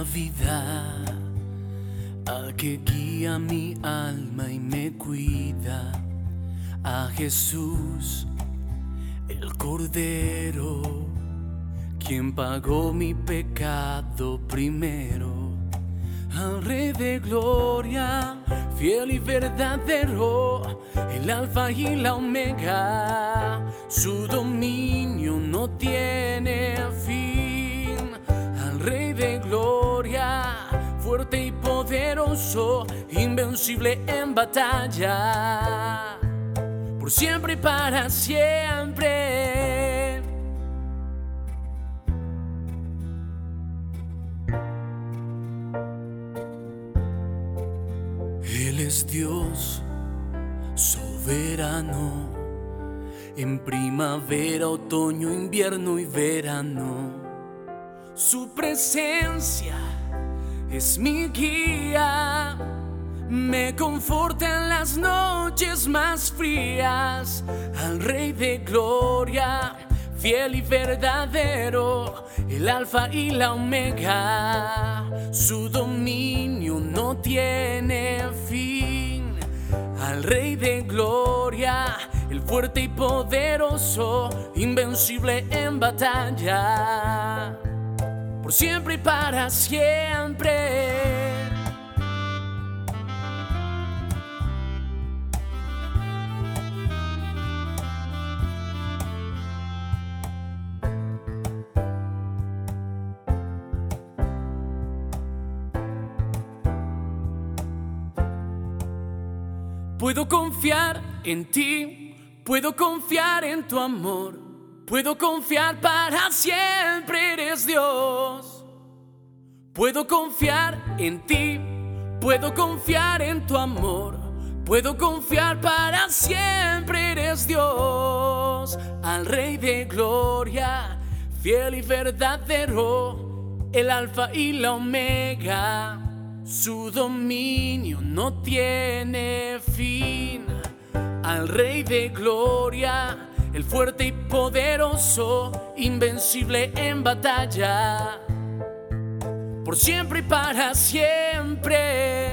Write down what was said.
vida, al que guía mi alma y me cuida, a Jesús, el Cordero, quien pagó mi pecado primero, al Rey de gloria, fiel y verdadero, el Alfa y la Omega, su dominio no tiene fin, al Rey de gloria, fuerte y poderoso, invencible en batalla, por siempre y para siempre. Él es Dios soberano, en primavera, otoño, invierno y verano. Su presencia es mi guía, me conforta en las noches más frías. Al Rey de gloria, fiel y verdadero, el Alfa y la Omega, su dominio no tiene fin. Al Rey de gloria, el fuerte y poderoso, invencible en batalla, por siempre y para siempre. Puedo confiar en ti, puedo confiar en tu amor, puedo confiar para siempre, eres Dios. Puedo confiar en ti, puedo confiar en tu amor, puedo confiar para siempre, eres Dios. Al Rey de gloria, fiel y verdadero, el Alfa y la Omega, su dominio no tiene fin. Al Rey de gloria, el fuerte y poderoso, invencible en batalla, por siempre y para siempre.